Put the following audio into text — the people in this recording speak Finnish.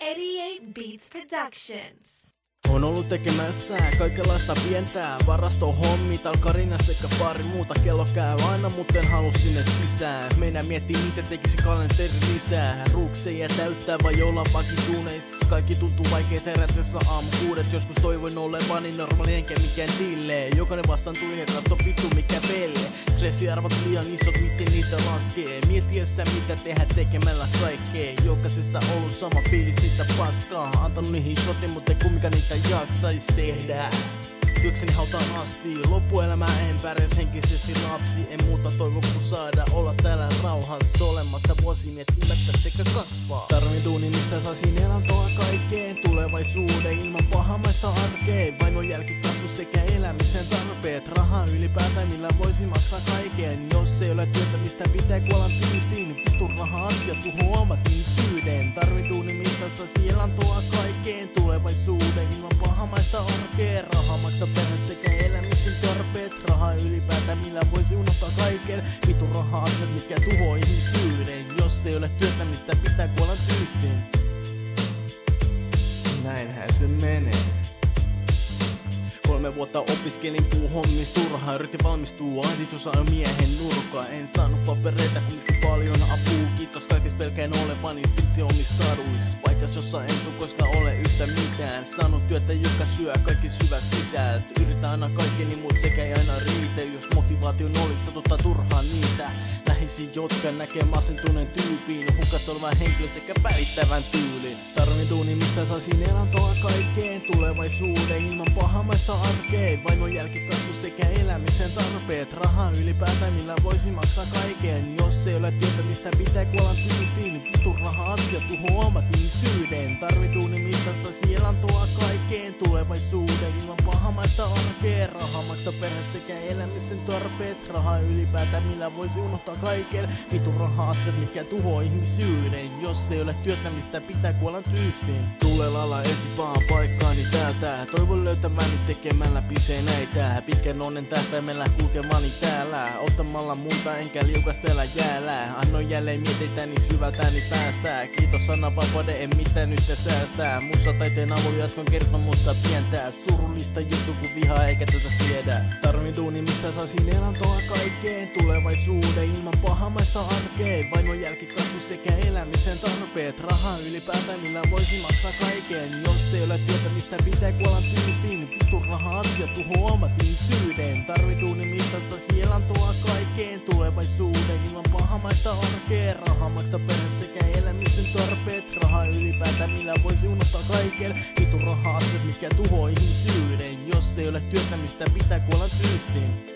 88 Beats Productions. On ollut tekemässä kaikenlaista pientää varastohommi, talkarina sekä pari muuta. Kello käy aina, mut en halua sinne sisään. Meinaa miettii mitä tekisi kalenteri lisää. Ruukseja täyttää vai jollain vakituuneissa. Kaikki tuntuu vaikeet herätessä aamu 6. Joskus toivoin olevani normaali enkä mikään dille. Jokainen vastaan tuli ja katso vittu mikä pelle. Stressiarvot liian isot, miten niitä laskee. Mietiessä mitä tehdä tekemällä kaikkea. Jokaisessa ollut sama fiilis mitä paskaa. Antanut niihin shotin, mut ei kumminkaan niitä jaksais tehdä. Työkseni hautaan asti, loppuelämää en pärjäs henkisesti lapsi. En muuta toivo kun saada olla täällä rauhassa olematta vuosi miettimättä sekä kasvaa. Tarvin duuni mistä saisin elantoa kaikkeen tulevaisuuden ilman pahamaista arkeen. Vainon jälkikasvu sekä elämisen tarpeet. Rahaa ylipäätään millä voisi maksaa kaiken. Jos ei ole työtä mistä pitää kuolla tyystiin. Vittu raha asia tuho omat ihmisyyden. Tarvin duuni mistä saisin elantoa kaikkeen tulevaisuuden ilman pahamaista arkeen. Rahaa maksaa perhe sekä elämisen tarpeet. Rahaa ylipäätään millä voisi unohtaa kaiken. Vittu raha asiat mikä tuho ihmisyyden. Jos ei ole työtä mistä pitää kuolla tyystiin. Näinhän se menee. 3 vuotta opiskelin puuhommista turhaa. Yritin valmistua, ahdistus ajo miehen nurkaa. En saanut papereita kumminkin paljon apua. Kiitos kaikista pelkään olevani silti omissa saduissa. Paikas jossa en tuu koska ole yhtä mitään. Saanut työtä joka syö kaikki syvät sisältö. Yritän aina kaikkeni mut sekä ei aina riitä. Jos motivaation olisi satuttaa turhaan niitä. Läheisiä jotka näkee masentuneen tyypin. Hukas olevan henkilö sekä välittävän tyylin. Tarvin duuni mistä saisin elantoa kaikkeen tulevaisuuden ilman pahamaista arkeen. Vainon jälkikasvu sekä elämisen tarpeet. Rahaa ylipäätään millä voisi maksaa kaiken. Jos ei ole työtä mistä pitää kuolla tyystiin. Vittu raha asia tuho omat ihmisyyden. Tarvin duuni mistä saisi elantoa kaikkeen tulevaisuuden ilman pahamaista arkeen. Rahaa maksaa perhe sekä elämisen tarpeet. Rahaa ylipäätään millä voisi unohtaa kaiken. Vittu raha asiat mikä tuho ihmisyyden. Jos ei ole työtä mistä pitää kuolla tyystiin. Tule lalla eti vaan paikkaani täältä. Toivon löytäväni tekemällä pisee näitä. Pitkän onnen tähtäimellä kulkemani täällä. Ottamalla multa enkä liukastella jäällä. Annoin jälleen mietitäni syvältäni päästää. Kiitos sananvapauden en mitään nyt säästää. Mussa taiteen avulla jatkan kertomusta pientää. Surullista jos joku vihaa eikä tätä siedä. Tarvin duuni mistä saisin elantoa kaikkeen tulevaisuuden ilman pahamaista arkeen. Vainon jälkikasvu sekä elämisen tarpeet. Rahaa ylipäätään millä voisi maksaa kaiken. Jos ei ole työtä mistä pitää kuolla tyystiin. Vittu raha asia tuho omat ihmisyyden. Tarvin duuni mistä saisi elantoa kaikkeen tulevaisuuden ilman pahamaista arkeen. Rahaa maksaa perhe sekä elämisen tarpeet. Rahaa ylipäätään millä voisi unohtaa kaiken. Vittu raha asiat mikä tuho ihmisyyden. Jos ei ole työtä mistä pitää kuolla tyystiin.